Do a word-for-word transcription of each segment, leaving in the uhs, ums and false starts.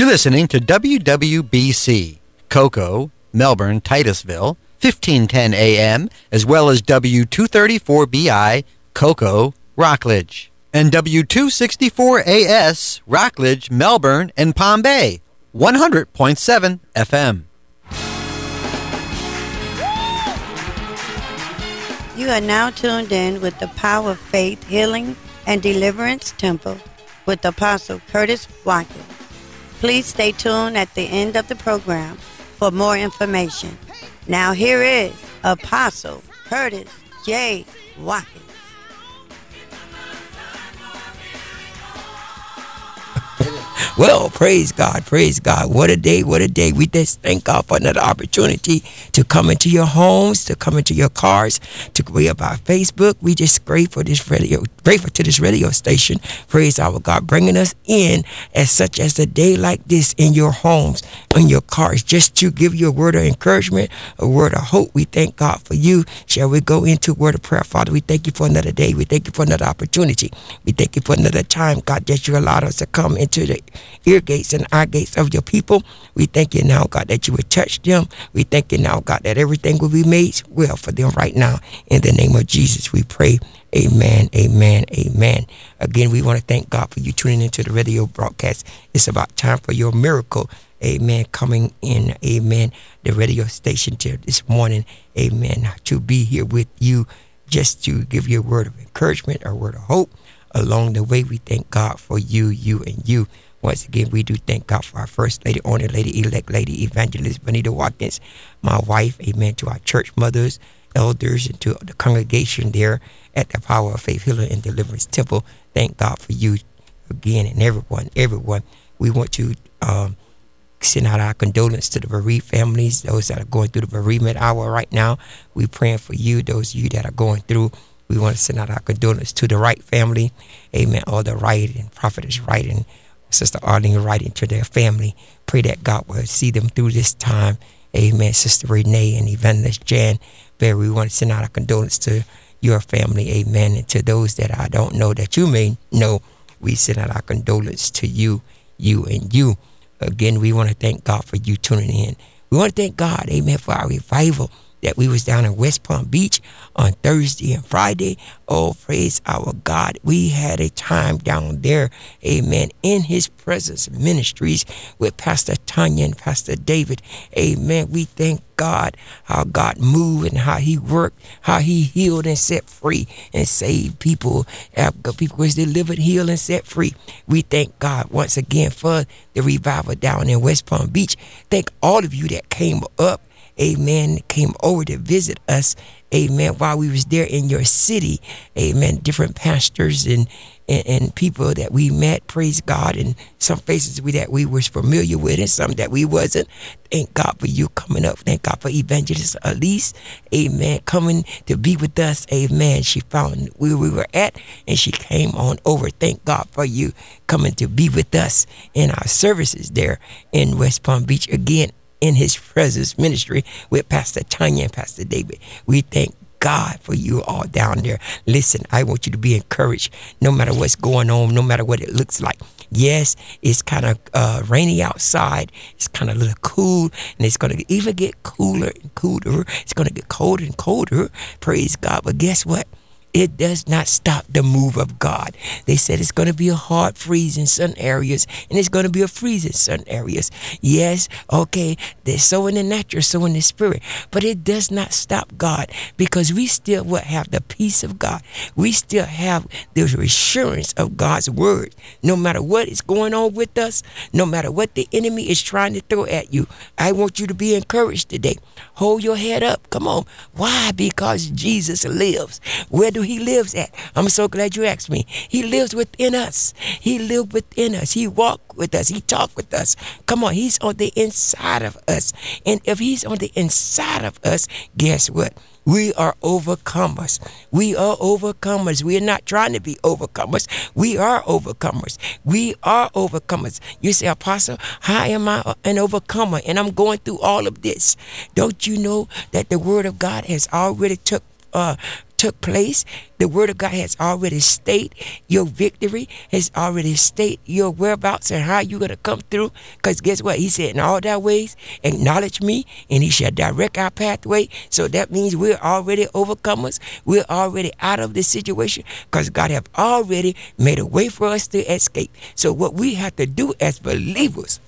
You're listening to W W B C, Cocoa, Melbourne, Titusville, fifteen ten A M, as well as W two thirty-four B I, Cocoa, Rockledge, and W two sixty-four A S, Rockledge, Melbourne, and Palm Bay, one hundred point seven F M. You are now tuned in with the Power of Faith Healing and Deliverance Temple with Apostle Curtis Watkins. Please stay tuned at the end of the program for more information. Now here is Apostle Curtis J. Watkins. Well, praise God, praise God. What a day, what a day. We just thank God for another opportunity to come into your homes, to come into your cars, to be about Facebook. We just grateful this radio, grateful to this radio station. Praise our God, bringing us in as such as a day like this in your homes, in your cars, just to give you a word of encouragement, a word of hope. We thank God for you. Shall we go into a word of prayer? Father, we thank you for another day. We thank you for another opportunity. We thank you for another time, God, that you allowed us to come into the ear gates and eye gates of your people. We thank you now, God, that you would touch them. We thank you now, God, that everything will be made well for them right now. In the name of Jesus, we pray. Amen, amen, amen. Again, we want to thank God for you tuning into the radio broadcast. It's about time for your miracle. Amen. Coming in, amen, the radio station to this morning, amen, to be here with you just to give you a word of encouragement, a word of hope. Along the way, we thank God for you, you, and you. Once again, we do thank God for our First Lady, Honored Lady, Elect Lady, Evangelist Benita Watkins, my wife, amen, to our church mothers, elders, and to the congregation there at the Power of Faith Healing and Deliverance Temple. Thank God for you again and everyone, everyone. We want to um, send out our condolences to the bereaved families, those that are going through the bereavement hour right now. We're praying for you, those of you that are going through. We want to send out our condolences to the Wright family, amen, all the Wright and Prophetess Wright and Sister Arlene Wright and to their family. Pray that God will see them through this time, amen. Sister Renee and Evangelist Jan Berry, we want to send out our condolences to your family, amen, and to those that I don't know that you may know, we send out our condolences to you, you, and you. Again, we want to thank God for you tuning in. We want to thank God, amen, for our revival that we was down in West Palm Beach on Thursday and Friday. Oh, praise our God. We had a time down there, amen, in his presence ministries with Pastor Tanya and Pastor David. Amen. We thank God how God moved and how he worked, how he healed and set free and saved people. People was delivered, healed, and set free. We thank God once again for the revival down in West Palm Beach. Thank all of you that came up, amen, came over to visit us, amen, while we was there in your city, amen, different pastors and, and, and people that we met, praise God, and some faces we that we was familiar with and some that we wasn't. Thank God for you coming up. Thank God for Evangelist Elise, amen, coming to be with us, amen. She found where we were at and she came on over. Thank God for you coming to be with us in our services there in West Palm Beach again, in his presence ministry with Pastor Tanya and Pastor David. We thank God for you all down there. Listen, I want you to be encouraged no matter what's going on, no matter what it looks like. Yes, it's kind of uh, rainy outside. It's kind of a little cool, and it's going to even get cooler and cooler. It's going to get colder and colder. Praise God. But guess what? It does not stop the move of God. They said it's going to be a hard freeze in some areas, and it's going to be a freeze in some areas. Yes, okay, they're so in the natural, so in the spirit. But it does not stop God, because we still will have the peace of God. We still have the assurance of God's word. No matter what is going on with us, no matter what the enemy is trying to throw at you, I want you to be encouraged today. Hold your head up. Come on. Why? Because Jesus lives. Where do he lives at? I'm so glad you asked me. He lives within us. He lives within us. He walked with us. He talked with us. Come on, he's on the inside of us. And if he's on the inside of us, guess what? We are overcomers. We are overcomers. We are not trying to be overcomers. We are overcomers. We are overcomers. You say, Apostle, how am I an overcomer? And I'm going through all of this. Don't you know that the word of God has already took uh took place. The word of God has already stated your victory, has already stated your whereabouts and how you're going to come through. Because guess what? He said, in all thy ways, acknowledge me, and he shall direct our pathway. So that means we're already overcomers. We're already out of this situation because God have already made a way for us to escape. So what we have to do as believers,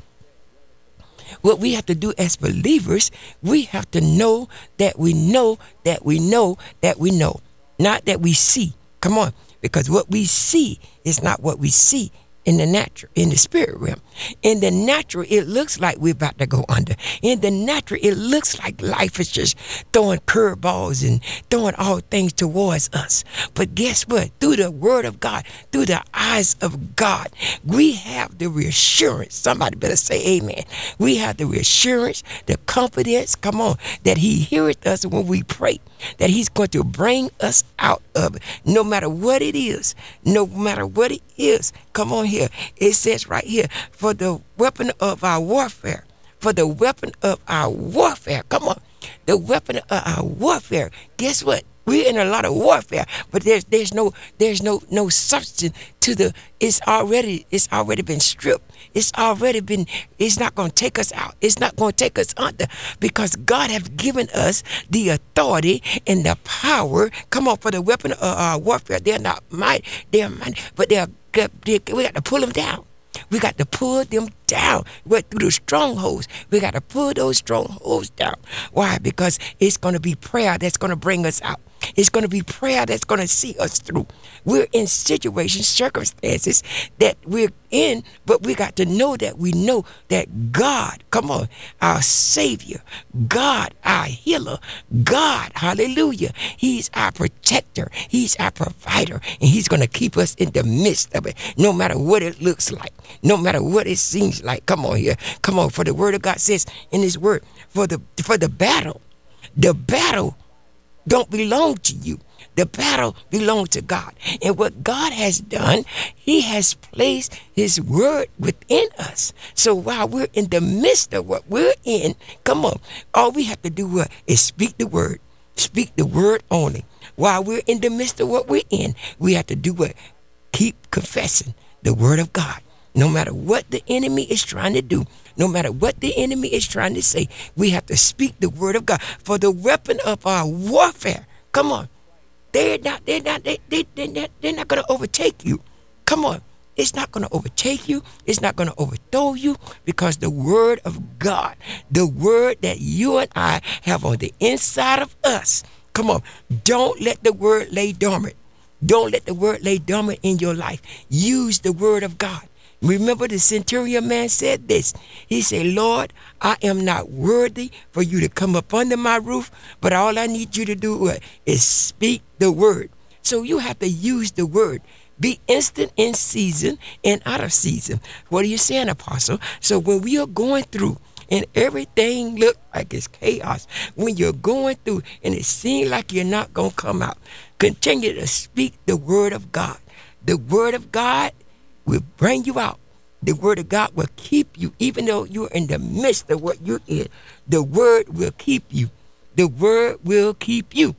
what we have to do as believers, we have to know that we know that we know that we know, not that we see. Come on, because what we see is not what we see in the natural, in the spirit realm. In the natural, it looks like we're about to go under. In the natural, it looks like life is just throwing curveballs and throwing all things towards us. But guess what? Through the word of God, through the eyes of God, we have the reassurance. Somebody better say amen. We have the reassurance, the confidence, come on, that he heareth us when we pray, that he's going to bring us out of it, no matter what it is, no matter what it is. Come on here. It says right here, for the weapon of our warfare, for the weapon of our warfare. Come on. The weapon of our warfare. Guess what? We're in a lot of warfare, but there's there's no there's no no substance to the. It's already it's already been stripped. It's already been. It's not going to take us out. It's not going to take us under, because God has given us the authority and the power. Come on, for the weapon of our warfare. They're not might. They're mighty, but they're, they're we got to pull them down. We got to pull them down. We're through the strongholds. We got to pull those strongholds down. Why? Because it's going to be prayer that's going to bring us out. It's going to be prayer that's going to see us through. We're in situations, circumstances that we're in, but we got to know that we know that God, come on, our Savior, God, our healer, God, hallelujah, he's our protector, he's our provider, and he's going to keep us in the midst of it, no matter what it looks like, no matter what it seems like. Come on here. Come on, for the word of God says in his word, for the for the battle, the battle don't belong to you. The battle belongs to God. And what God has done, he has placed his word within us. So while we're in the midst of what we're in, come on, all we have to do what, is speak the word. Speak the word only. While we're in the midst of what we're in, we have to do what? Keep confessing the word of God. No matter what the enemy is trying to do, no matter what the enemy is trying to say, we have to speak the word of God. For the weapon of our warfare, come on, they're not, they're not, they, they, they're not, they're not going to overtake you. Come on, it's not going to overtake you. It's not going to overthrow you, because the word of God, the word that you and I have on the inside of us, come on, don't let the word lay dormant. Don't let the word lay dormant in your life. Use the word of God. Remember, the centurion man said this. He said, Lord, I am not worthy for you to come up under my roof, but all I need you to do is speak the word. So you have to use the word. Be instant in season and out of season. What are you saying, Apostle? So when we are going through and everything look like it's chaos, when you're going through and it seems like you're not going to come out, continue to speak the word of God. The word of God will bring you out. The word of God will keep you, even though you're in the midst of what you're in. The word will keep you. The word will keep you.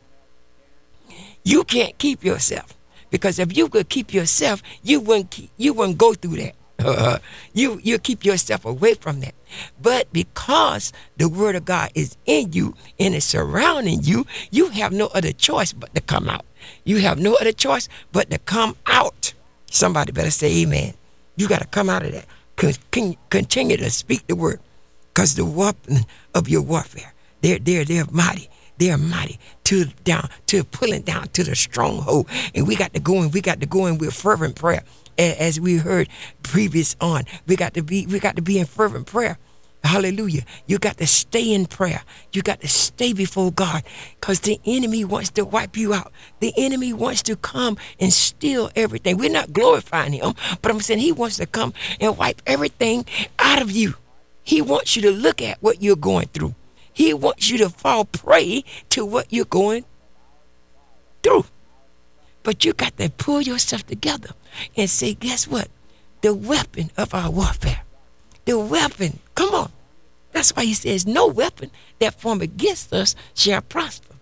You can't keep yourself, because if you could keep yourself, you wouldn't keep, you wouldn't go through that. Uh, you you keep yourself away from that. But because the word of God is in you and it's surrounding you, you have no other choice but to come out. You have no other choice but to come out. Somebody better say amen. You got to come out of that. Con- continue to speak the word, because the weapon of your warfare, they're, they're, they're mighty. They're mighty to down, to pulling down to the stronghold. And we got to go in, we got to go in with fervent prayer. As we heard previous on, we got to be, we got to be in fervent prayer. Hallelujah. You got to stay in prayer. You got to stay before God, because the enemy wants to wipe you out. The enemy wants to come and steal everything. We're not glorifying him, but I'm saying he wants to come and wipe everything out of you. He wants you to look at what you're going through. He wants you to fall prey to what you're going through. But you got to pull yourself together and say, guess what? The weapon of our warfare. The weapon, come on. That's why he says, no weapon that form against us shall prosper.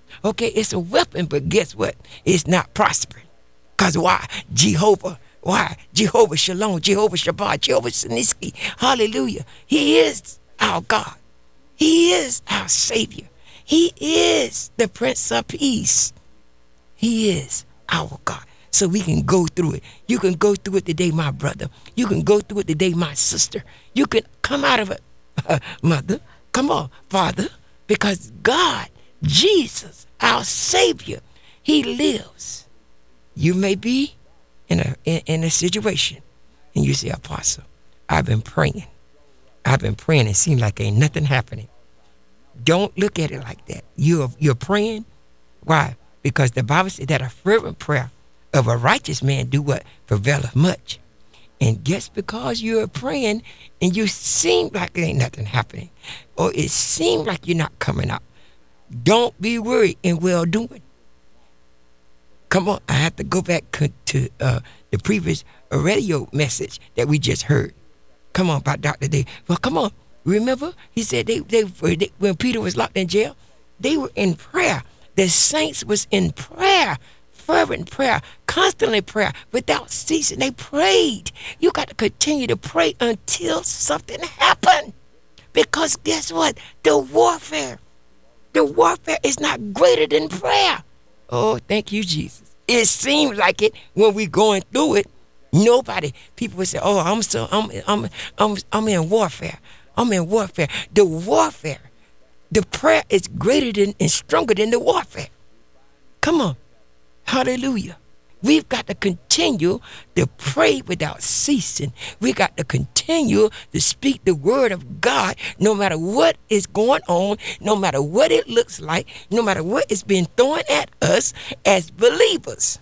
Okay, it's a weapon, but guess what? It's not prospering. Because why? Jehovah. Why? Jehovah Shalom, Jehovah Shabbat, Jehovah Siniski. Hallelujah. He is our God. He is our Savior. He is the Prince of Peace. He is our God. So we can go through it. You can go through it today, my brother. You can go through it today, my sister. You can come out of it, uh, mother. Come on, father. Because God, Jesus, our Savior, He lives. You may be in a in, in a situation, and you say, Apostle, I've been praying. I've been praying. It seems like ain't nothing happening. Don't look at it like that. You're you're praying. Why? Because the Bible says that a fervent prayer of a righteous man do what? Prevaileth much. And just because you're praying and you seem like it ain't nothing happening, or it seems like you're not coming out, don't be worried in well doing. Come on, I have to go back to uh, the previous radio message that we just heard. Come on, about Doctor Dave. Well, come on. Remember, he said they, they, they when Peter was locked in jail, they were in prayer. The saints was in prayer, fervent prayer, constantly prayer, without ceasing. They prayed. You got to continue to pray until something happened. Because guess what? The warfare, the warfare is not greater than prayer. Oh, thank you, Jesus. It seems like it when we're going through it. Nobody, people would say, "Oh, I'm so, I'm, I'm, I'm, I'm in warfare. I'm in warfare." The warfare, the prayer is greater than and stronger than the warfare. Come on, hallelujah. We've got to continue to pray without ceasing. We got to continue to speak the word of God, no matter what is going on, no matter what it looks like, no matter what is being thrown at us as believers.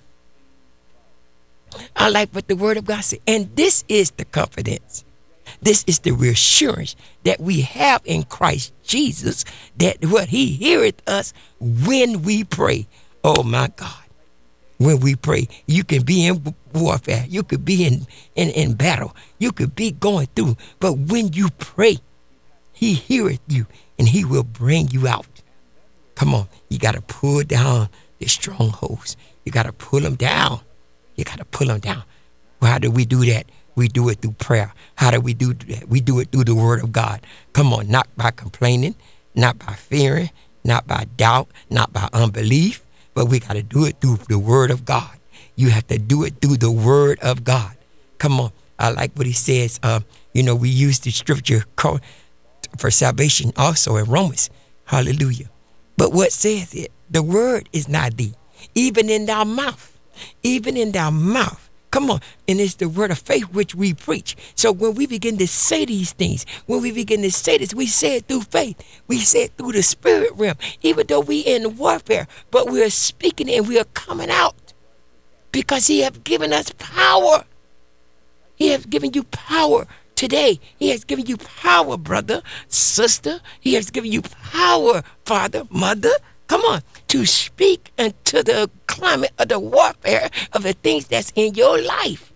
I like what the word of God said. And this is the confidence. This is the reassurance that we have in Christ Jesus, that what He heareth us when we pray. Oh my God. When we pray, you can be in warfare. You could be in, in, in battle. You could be going through. But when you pray, He heareth you and He will bring you out. Come on. You got to pull down the strongholds. You got to pull them down. You got to pull them down. Well, how do we do that? We do it through prayer. How do we do that? We do it through the word of God. Come on, not by complaining, not by fearing, not by doubt, not by unbelief, but we got to do it through the word of God. You have to do it through the word of God. Come on. I like what he says. Uh, you know, we use the scripture for salvation also in Romans. Hallelujah. But what says it? The word is not thee, even in thy mouth. Even in thy mouth. Come on. And it's the word of faith which we preach. So when we begin to say these things, when we begin to say this, we say it through faith. We say it through the spirit realm. Even though we in warfare, but we are speaking and we are coming out. Because He has given us power. He has given you power today. He has given you power, brother, sister. He has given you power, father, mother. Come on, to speak into the climate of the warfare of the things that's in your life.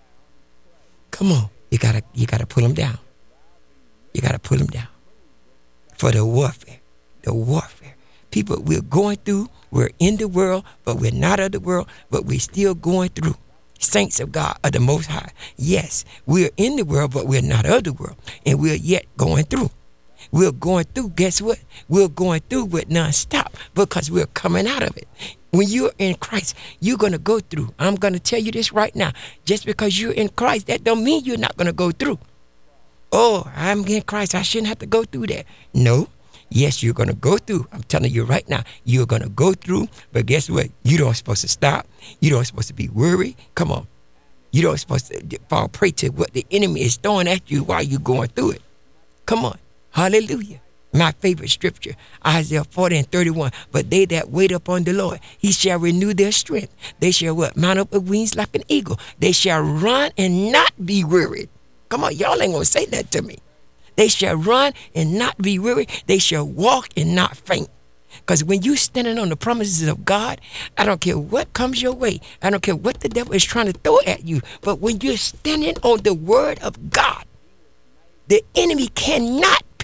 Come on, you gotta, you gotta pull them down. You gotta pull them down for the warfare, the warfare. People, we're going through. We're in the world, but we're not of the world. But we're still going through. Saints of God of the Most High. Yes, we're in the world, but we're not of the world, and we're yet going through. We're going through, guess what? We're going through with nonstop because we're coming out of it. When you're in Christ, you're going to go through. I'm going to tell you this right now. Just because you're in Christ, that don't mean you're not going to go through. Oh, I'm in Christ. I shouldn't have to go through that. No. Yes, you're going to go through. I'm telling you right now, you're going to go through. But guess what? You don't supposed to stop. You don't supposed to be worried. Come on. You don't supposed to fall prey to what the enemy is throwing at you while you're going through it. Come on. Hallelujah. My favorite scripture, Isaiah forty and thirty-one. But they that wait upon the Lord, He shall renew their strength. They shall what? Mount up with wings like an eagle. They shall run and not be wearied. Come on, y'all ain't going to say that to me. They shall run and not be weary. They shall walk and not faint. Because when you're standing on the promises of God, I don't care what comes your way. I don't care what the devil is trying to throw at you. But when you're standing on the word of God, the enemy cannot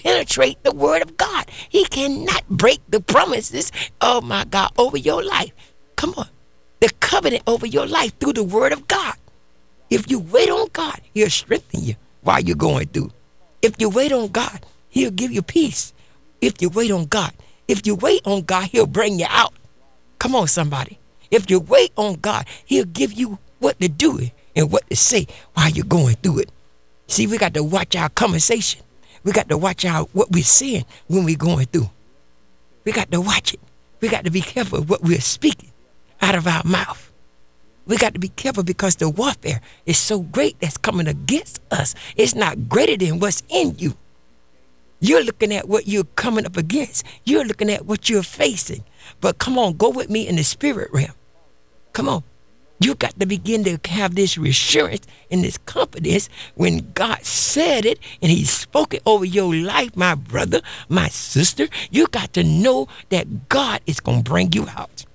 penetrate the word of God. He cannot break the promises, oh my God, over your life. Come on. The covenant over your life through the word of God. If you wait on God, he'll strengthen you while you're going through. If you wait on God, he'll give you peace. If you wait on God, if you wait on God, he'll bring you out. Come on, somebody. If you wait on God, he'll give you what to do and what to say while you're going through it. See, we got to watch our conversation. We got to watch out what we're saying when we're going through. We got to watch it. We got to be careful of what we're speaking out of our mouth. We got to be careful because the warfare is so great that's coming against us. It's not greater than what's in you. You're looking at what you're coming up against. You're looking at what you're facing. But come on, go with me in the spirit realm. Come on. You got to begin to have this reassurance and this confidence when God said it and he spoke it over your life, my brother, my sister. You got to know that God is going to bring you out.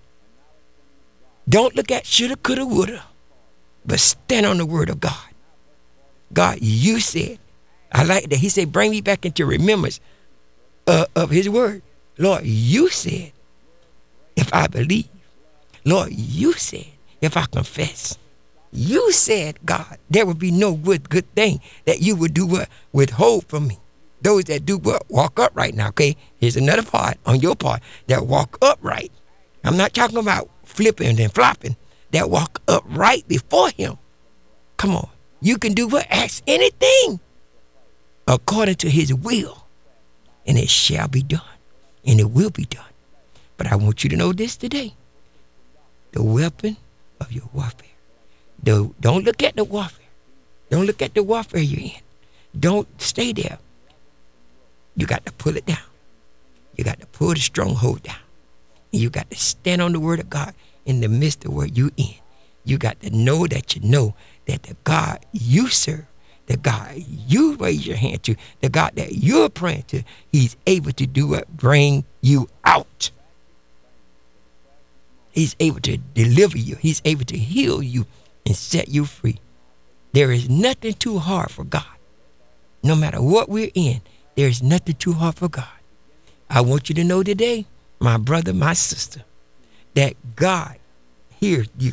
Don't look at shoulda, coulda, woulda, but stand on the word of God. God, you said, I like that. He said, bring me back into remembrance uh, of his word. Lord, you said, if I believe. Lord, you said, if I confess. You said, God, there would be no good, good thing that you would do what? Withhold from me. Those that do what? Walk upright. Now, okay, here's another part on your part that walk upright. I'm not talking about flipping and flopping. That walk upright before him. Come on. You can do what? Ask anything according to his will, and it shall be done, and it will be done. But I want you to know this today. The weapon of your warfare. The, don't look at the warfare. Don't look at the warfare you're in. Don't stay there. You got to pull it down. You got to pull the stronghold down. And you got to stand on the word of God in the midst of where you're in. You got to know that you know that the God you serve, the God you raise your hand to, the God that you're praying to, he's able to do what? Bring you out. He's able to deliver you. He's able to heal you and set you free. There is nothing too hard for God. No matter what we're in, there is nothing too hard for God. I want you to know today, my brother, my sister, that God hears you.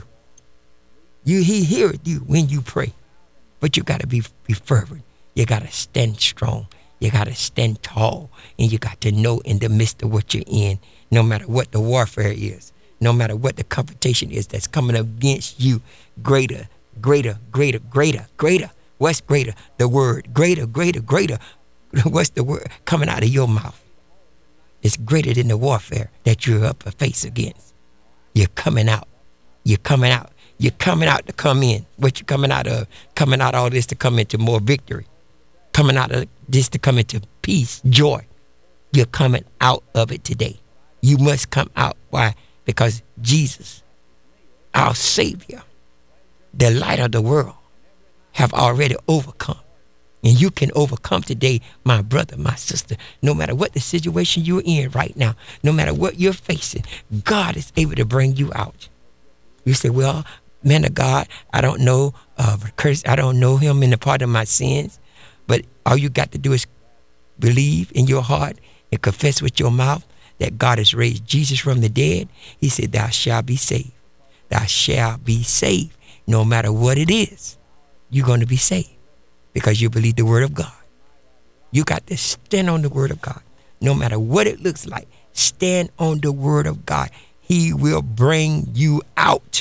You, he hears you when you pray. But you got to be, be fervent. You got to stand strong. You got to stand tall. And you got to know in the midst of what you're in, no matter what the warfare is, no matter what the confrontation is that's coming against you, greater, greater, greater, greater, greater. What's greater? The word. Greater, greater, greater. What's the word coming out of your mouth? It's greater than the warfare that you're up face against. You're coming out. You're coming out. You're coming out to come in. What you coming out of? Coming out of all this to come into more victory. Coming out of this to come into peace, joy. You're coming out of it today. You must come out. Why? Because Jesus, our Savior, the light of the world, have already overcome. And you can overcome today, my brother, my sister, no matter what the situation you're in right now, no matter what you're facing, God is able to bring you out. You say, well, man of God, I don't know uh, Curtis, I don't know him in the part of my sins, but all you got to do is believe in your heart and confess with your mouth that God has raised Jesus from the dead. He said, thou shalt be saved. Thou shalt be saved. No matter what it is, you're going to be saved because you believe the word of God. You got to stand on the word of God. No matter what it looks like, stand on the word of God. He will bring you out.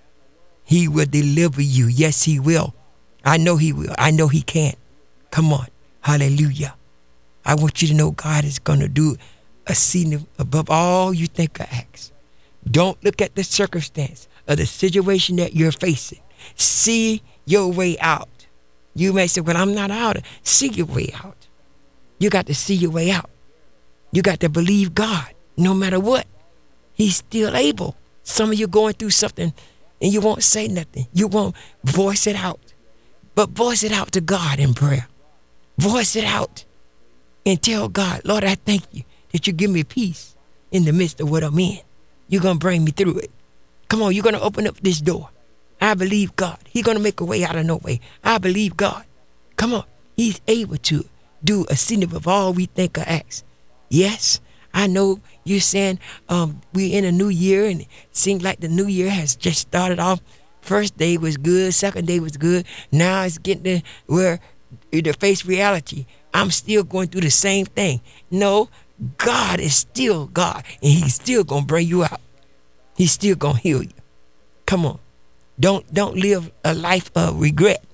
He will deliver you. Yes, he will. I know he will. I know he can. Come on. Hallelujah. I want you to know God is going to do a scene above all you think or ask. Don't look at the circumstance or the situation that you're facing. See your way out. You may say, well, I'm not out. See your way out. You got to see your way out. You got to believe God no matter what. He's still able. Some of you going through something and you won't say nothing. You won't voice it out. But voice it out to God in prayer. Voice it out and tell God, Lord, I thank you that you give me peace in the midst of what I'm in. You're going to bring me through it. Come on, you're going to open up this door. I believe God. He's going to make a way out of no way. I believe God. Come on. He's able to do exceeding of all we think or ask. Yes, I know you're saying um, we're in a new year, and it seems like the new year has just started off. First day was good, second day was good. Now it's getting to where to face reality. I'm still going through the same thing. No, God is still God, and he's still going to bring you out. He's still going to heal you. Come on. Don't, don't live a life of regret.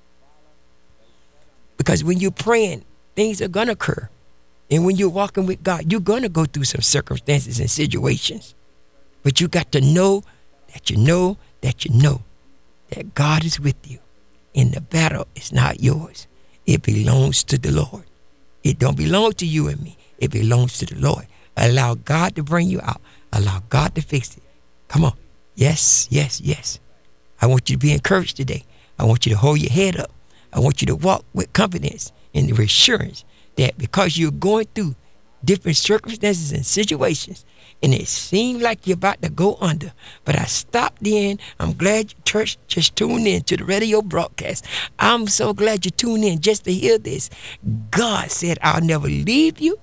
Because when you're praying, things are going to occur. And when you're walking with God, you're going to go through some circumstances and situations. But you got to know that you know that you know that God is with you. And the battle is not yours. It belongs to the Lord. It don't belong to you and me. It belongs to the Lord. Allow God to bring you out. Allow God to fix it. Come on. Yes, yes, yes. I want you to be encouraged today. I want you to hold your head up. I want you to walk with confidence and the assurance that because you're going through different circumstances and situations, and it seems like you're about to go under, but I stopped in. I'm glad your church just tuned in to the radio broadcast. I'm so glad you tuned in just to hear this. God said, I'll never leave you,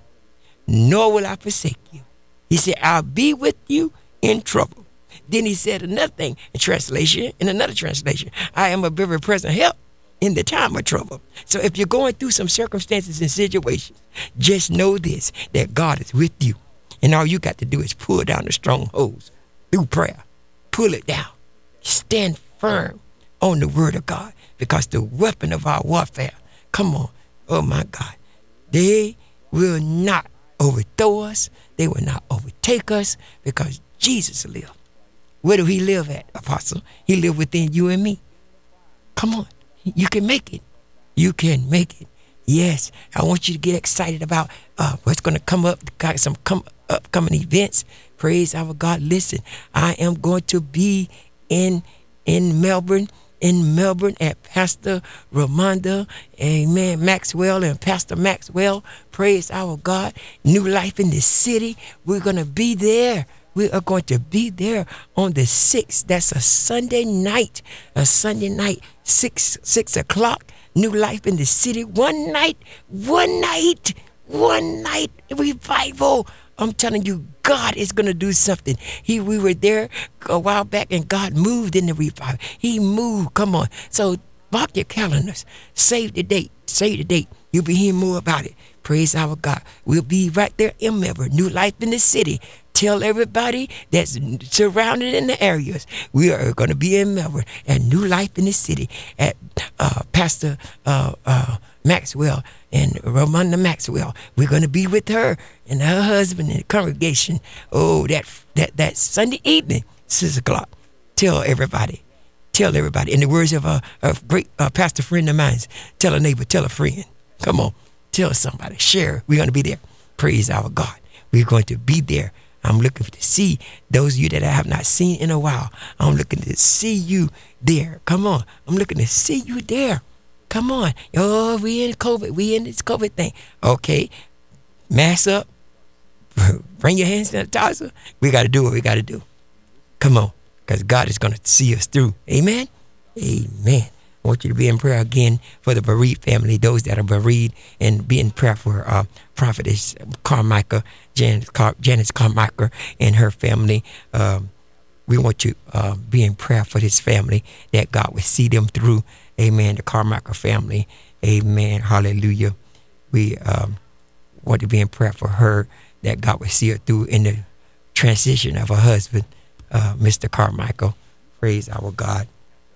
nor will I forsake you. He said, I'll be with you in trouble. Then he said another thing in translation, in another translation, I am a very present help in the time of trouble. So if you're going through some circumstances and situations, just know this, that God is with you. And all you got to do is pull down the strongholds through prayer. Pull it down. Stand firm on the word of God, because the weapon of our warfare, come on, oh my God, they will not overthrow us. They will not overtake us, because Jesus lives. Where do he live at, Apostle? He lives within you and me. Come on. You can make it. You can make it. Yes, I want you to get excited about uh, what's going to come up. Got some come, upcoming events. Praise our God. Listen, I am going to be in in Melbourne, in Melbourne at Pastor Ramonda, amen, Maxwell and Pastor Maxwell. Praise our God. New Life in the City. We're going to be there. We are going to be there on the sixth. That's a Sunday night. A Sunday night, six six o'clock. New Life in the City. One night, one night, one night revival. I'm telling you, God is going to do something. He, we were there a while back, and God moved in the revival. He moved. Come on. So mark your calendars. Save the date. Save the date. You'll be hearing more about it. Praise our God. We'll be right there in Melbourne. New Life in the City. Tell everybody that's surrounded in the areas. We are going to be in Melbourne at New Life in the City at uh, Pastor uh, uh, Maxwell and Ramonda Maxwell. We're going to be with her and her husband and the congregation. Oh, that that that Sunday evening, six o'clock. Tell everybody. Tell everybody. In the words of a, a great uh, pastor friend of mine, tell a neighbor, tell a friend. Come on. Tell somebody. Share. We're going to be there. Praise our God. We're going to be there. I'm looking to see those of you that I have not seen in a while. I'm looking to see you there. Come on. I'm looking to see you there. Come on. Oh, we in COVID. We in this COVID thing. Okay. Mask up. Bring your hand sanitizer. We got to do what we got to do. Come on. Because God is going to see us through. Amen. Amen. I want you to be in prayer again for the bereaved family, those that are bereaved, and be in prayer for uh, Prophetess Carmichael, Janice, Car- Janice Carmichael, and her family. Um, we want you to uh, be in prayer for this family, that God will see them through. Amen. The Carmichael family. Amen. Hallelujah. We um, want to be in prayer for her, that God will see her through in the transition of her husband, uh, Mister Carmichael. Praise our God.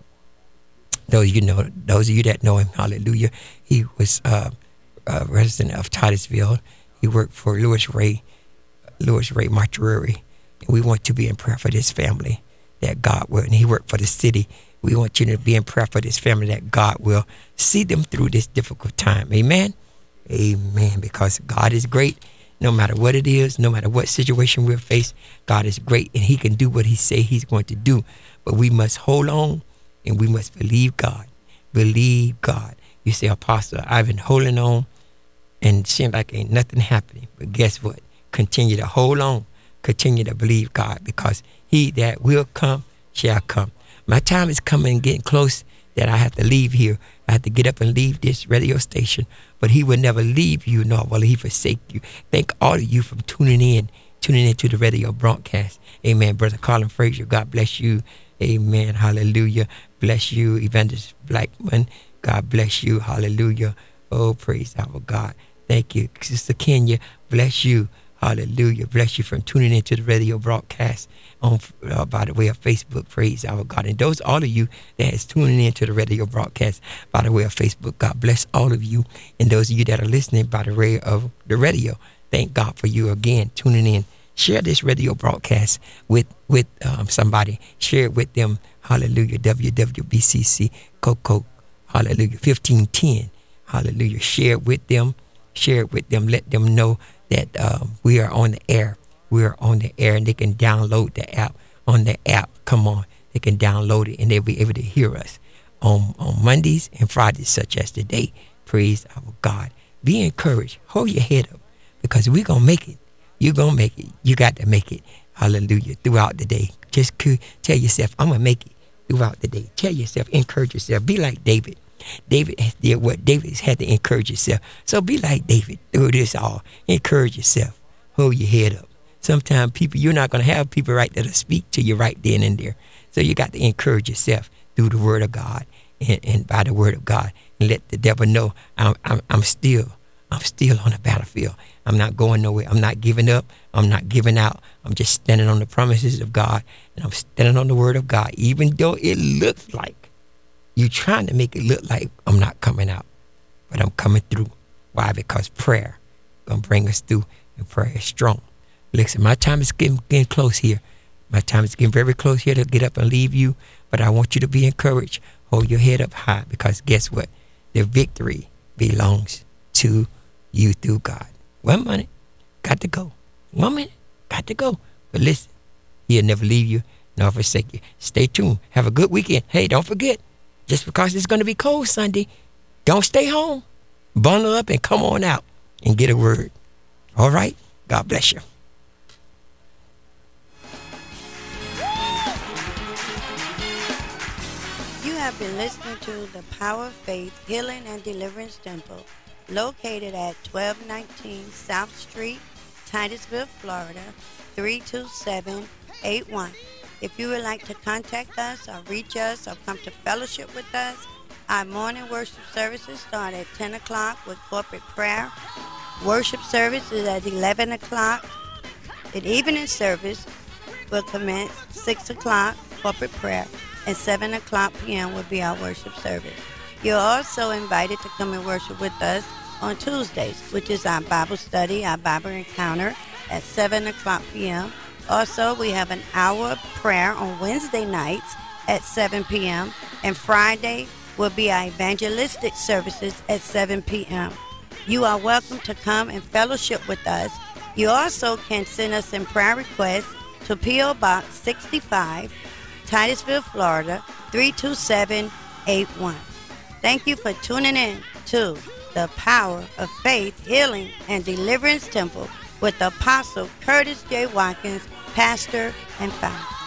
Those you know, those of you that know him, hallelujah. He was uh, a resident of Titusville. He worked for Louis Ray, Louis Ray Mortuary. And we want you to be in prayer for this family, that God will. And he worked for the city. We want you to be in prayer for this family, that God will see them through this difficult time. Amen. Amen. Because God is great. No matter what it is, no matter what situation we're faced, God is great, and he can do what he say he's going to do. But we must hold on. And we must believe God. Believe God. You say, Apostle, I've been holding on, and it seems like ain't nothing happening. But guess what? Continue to hold on. Continue to believe God, because he that will come shall come. My time is coming and getting close that I have to leave here. I have to get up and leave this radio station. But he will never leave you, nor will he forsake you. Thank all of you for tuning in, tuning into the radio broadcast. Amen. Brother Colin Frazier, God bless you. Amen. Hallelujah. Bless you, Evangelist Blackman. God bless you. Hallelujah. Oh, praise our God. Thank you. Sister Kenya, bless you. Hallelujah. Bless you from tuning into the radio broadcast on uh, by the way of Facebook. Praise our God. And those, all of you that is tuning into the radio broadcast by the way of Facebook, God bless all of you. And those of you that are listening by the way of the radio, thank God for you again tuning in. Share this radio broadcast with, with um, somebody. Share it with them. Hallelujah. W W B C C Coco. Hallelujah. fifteen ten. Hallelujah. Share it with them. Share it with them. Let them know that um, we are on the air. We are on the air, and they can download the app. On the app, come on, they can download it, and they'll be able to hear us on, on Mondays and Fridays, such as today. Praise our God. Be encouraged. Hold your head up, because we're going to make it. You're going to make it. You got to make it. Hallelujah. Throughout the day. Just tell yourself, I'm going to make it throughout the day. Tell yourself, encourage yourself. Be like David. David did what David had to encourage yourself. So be like David through this all. Encourage yourself. Hold your head up. Sometimes people, you're not going to have people right there to speak to you right then and there. So you got to encourage yourself through the word of God and, and by the word of God. And let the devil know I'm, I'm, I'm still, I'm still on the battlefield. I'm not going nowhere. I'm not giving up. I'm not giving out. I'm just standing on the promises of God. And I'm standing on the word of God, even though it looks like you're trying to make it look like I'm not coming out, but I'm coming through. Why? Because prayer gonna bring us through, and prayer is strong. Listen, my time is getting, getting close here. My time is getting very close here to get up and leave you, but I want you to be encouraged. Hold your head up high, because guess what? The victory belongs to you through God. One minute, got to go. One minute, got to go. But listen, he'll never leave you nor forsake you. Stay tuned. Have a good weekend. Hey, don't forget, just because it's going to be cold Sunday, don't stay home. Bundle up and come on out and get a word. All right? God bless you. You have been listening to the Power of Faith Healing and Deliverance Temple, located at twelve nineteen South Street, Titusville, Florida, three two seven eight one. If you would like to contact us or reach us or come to fellowship with us, our morning worship services start at ten o'clock with corporate prayer. Worship service is at eleven o'clock. The evening service will commence six o'clock, corporate prayer, and seven o'clock p.m. will be our worship service. You're also invited to come and worship with us on Tuesdays, which is our Bible study, our Bible encounter at seven o'clock p.m. Also, we have an hour of prayer on Wednesday nights at seven p.m. and Friday will be our evangelistic services at seven p.m. You are welcome to come and fellowship with us. You also can send us in prayer requests to P O. Box sixty-five, Titusville, Florida, three two seven eight one. Thank you for tuning in to the Power of Faith Healing and Deliverance Temple with Apostle Curtis J. Watkins, pastor and founder.